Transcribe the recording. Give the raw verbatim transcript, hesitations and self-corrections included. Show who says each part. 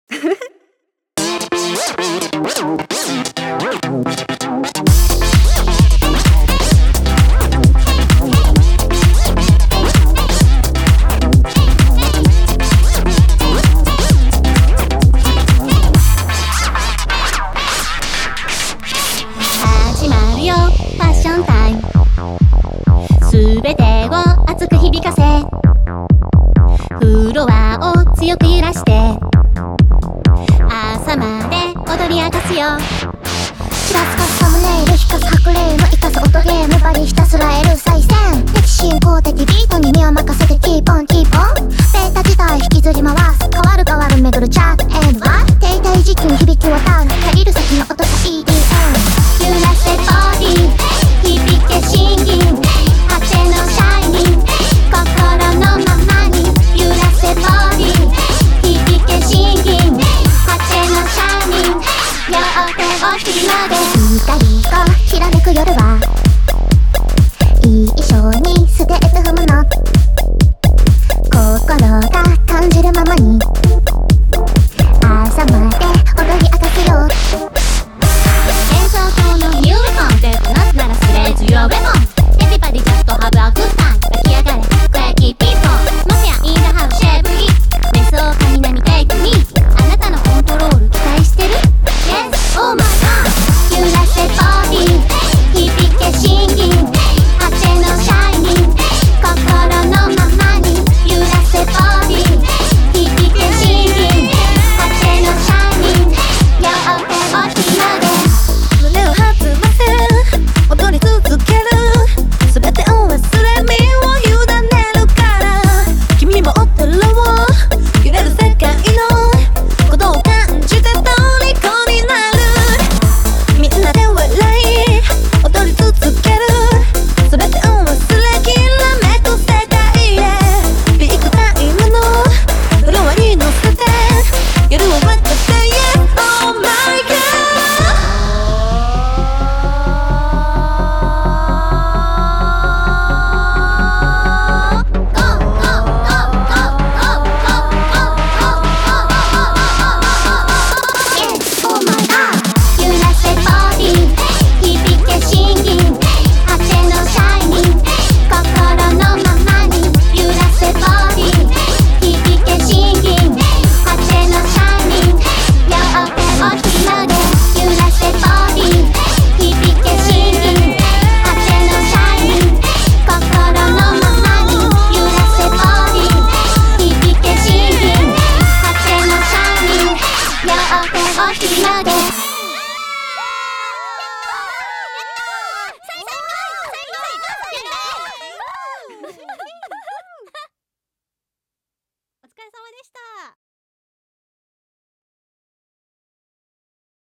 Speaker 1: 始まるよファッションタイム、すべてを熱く響かせ、フロアを強く揺らして朝まで踊り明かすよ。
Speaker 2: ちらつかすサムネイル、引かす白霊の生かす音ゲームバリひたすら得る再戦、敵進行的ビートに身を任せてキーポンキーポン、ベータ自体引きずり回す、変わる変わる巡るチャートエンドは停滞時期に響き渡る限る先の音が イーディーエム、
Speaker 1: 揺らせボディ響けシンギング、果てのシャイニング、心のままに揺らせボディ響けシンギング、果てのシャイニング、両手を広げ、
Speaker 2: 二人がひらめく夜はいい衣装にステープ踏むの、心が感じるままに朝まで踊り明かすよ。
Speaker 1: 演奏家のニューウェポンでなぜならスレーズ Your weapon Everybody just have a good time 湧き上がれクエキピーポー、もはやインダハウシェブリー、瞑想家に波テイクミー、あなたのコントロール期待してる Yes, oh my god 揺らせボディ響けシンギング、果てのシャイニング、心のままに揺らせボディ響けシンギング、果てのシャイニング、両手を広げ、
Speaker 3: 胸を弾ませ踊り続ける、すべてを忘れ身を委ねるから、君も踊ろう揺れる世界のことを感じて虜になる、みんなで笑い踊り続ける、すべてを忘れきらめく世界へ、ビッグタイムのフロアに乗せて夜を渡って Yes, oh my god